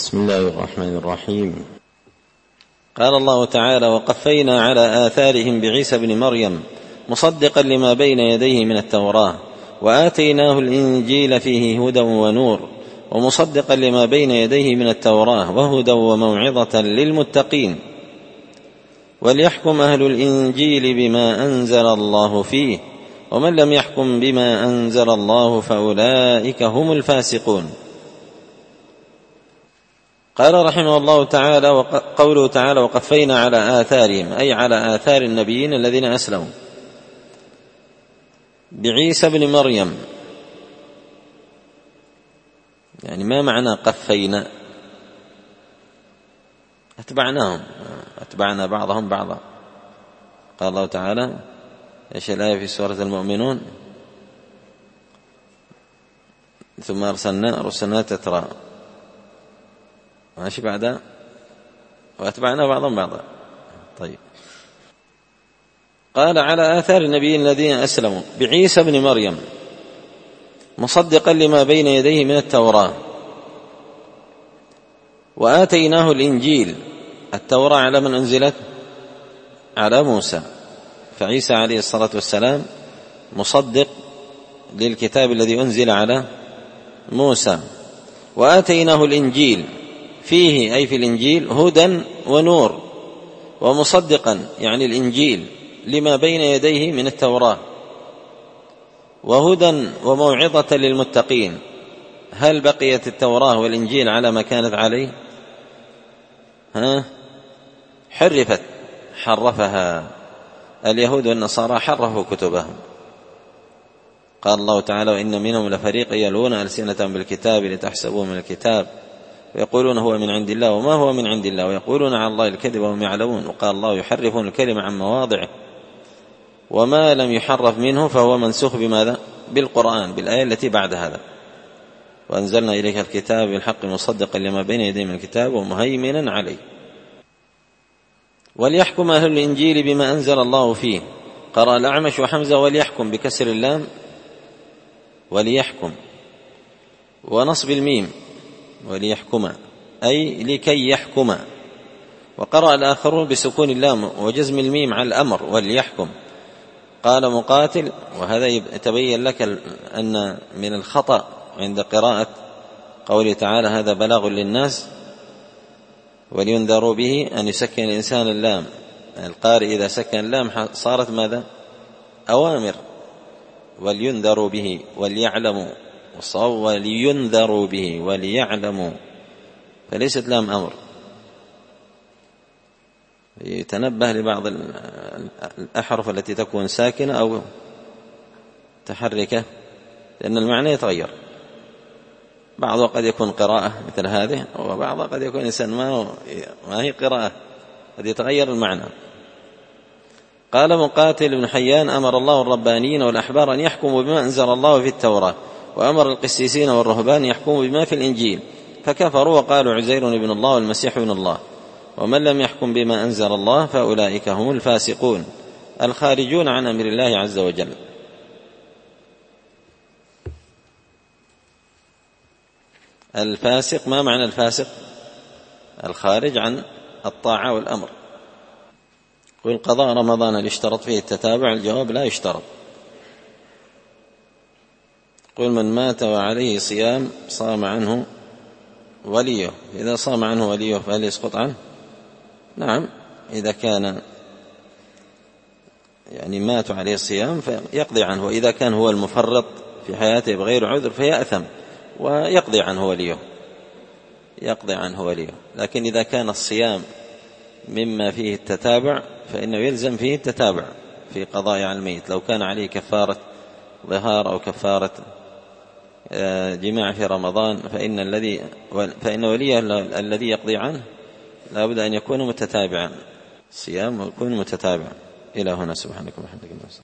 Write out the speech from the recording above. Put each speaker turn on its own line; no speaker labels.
بسم الله الرحمن الرحيم. قال الله تعالى: وقفينا على آثارهم بعيسى بن مريم مصدقا لما بين يديه من التوراة وآتيناه الإنجيل فيه هدى ونور ومصدقا لما بين يديه من التوراة وهدى وموعظة للمتقين وليحكم أهل الإنجيل بما أنزل الله فيه ومن لم يحكم بما أنزل الله فأولئك هم الفاسقون. قال رحمه الله تعالى: وقوله تعالى: وقفينا على آثارهم، أي على آثار النبيين الذين أسلموا، بعيسى بن مريم. يعني ما معنى قفينا؟ أتبعناهم، أتبعنا بعضهم بعضا. قال الله تعالى: إيش الآية في سورة المؤمنون؟ ثم أرسلنا تترى، ماشي بعدها، وأتبعنا بعضهم بعضا. طيب، قال: على آثار النبيين الذين أسلموا بعيسى بن مريم مصدقا لما بين يديه من التوراة وآتيناه الإنجيل. التوراة على من أنزلت؟ على موسى، فعيسى عليه الصلاة والسلام مصدق للكتاب الذي أنزل على موسى. وآتيناه الإنجيل فيه، أي في الإنجيل، هدى ونور، ومصدقا يعني الإنجيل لما بين يديه من التوراة، وهدى وموعظة للمتقين. هل بقيت التوراة والإنجيل على ما كانت عليه؟ حرفت، حرفها اليهود والنصارى، حرفوا كتبهم. قال الله تعالى: وإن منهم لفريقا يلوون ألسنتهم بالكتاب لتحسبوه من الكتاب ويقولون هو من عند الله وما هو من عند الله ويقولون على الله الكذب وهم يعلمون. وقال الله: يحرفون الكلمة عن مواضعه وما لم يحرف منه فهو منسوخ بماذا؟ بالقرآن، بالآية التي بعد هذا: وأنزلنا إليك الكتاب بالحق مصدقا لما بين يديه من الكتاب ومهيمنا عليه. وليحكم أهل الإنجيل بما أنزل الله فيه. قرأ الأعمش وحمزة وليحكم بكسر اللام، وليحكم، ونصب الميم وليحكم، أي لكي يحكم. وقرأ الآخرون بسكون اللام وجزم الميم على الأمر وليحكم. قال مقاتل: وهذا يتبين لك أن من الخطأ عند قراءة قوله تعالى: هذا بلاغ للناس ولينذروا به، أن يسكن الإنسان اللام. القارئ إذا سكن اللام صارت ماذا؟ أوامر. ولينذروا به وليعلموا، ولينذروا به وليعلموا، فليست لام أمر. يتنبه لبعض الأحرف التي تكون ساكنة أو تحركة، لأن المعنى يتغير. بعضها قد يكون قراءة مثل هذه، وبعضها قد يكون إنسان ما هي قراءة، قد يتغير المعنى. قال مقاتل بن حيان: أمر الله الربانيين والأحبار أن يحكموا بما أنزل الله في التوراة، وأمر القسيسين والرهبان يحكموا بما في الإنجيل، فكفروا وقالوا عزير ابن الله والمسيح ابن الله. ومن لم يحكم بما أنزل الله فأولئك هم الفاسقون الخارجون عن أمر الله عز وجل. الفاسق، ما معنى الفاسق؟ الخارج عن الطاعة والأمر. قل: قضاء رمضان هل يشترط فيه التتابع؟ الجواب: لا يشترط. قل: من مات وعليه صيام صام عنه وليه. إذا صام عنه وليه فهل يسقط عنه؟ نعم، إذا كان يعني مات عليه الصيام فيقضي عنه، وإذا كان هو المفرط في حياته بغير عذر فيأثم ويقضي عنه وليه، يقضي عنه وليه. لكن إذا كان الصيام مما فيه التتابع فإنه يلزم فيه التتابع في قضاء عن الميت. لو كان عليه كفارة ظهار أو كفارة جماع في رمضان فإن وليه الذي يقضي عنه لا بد أن يكون متتابعا، الصيام يكون متتابعا. إلى هنا، سبحانك وبحمدك.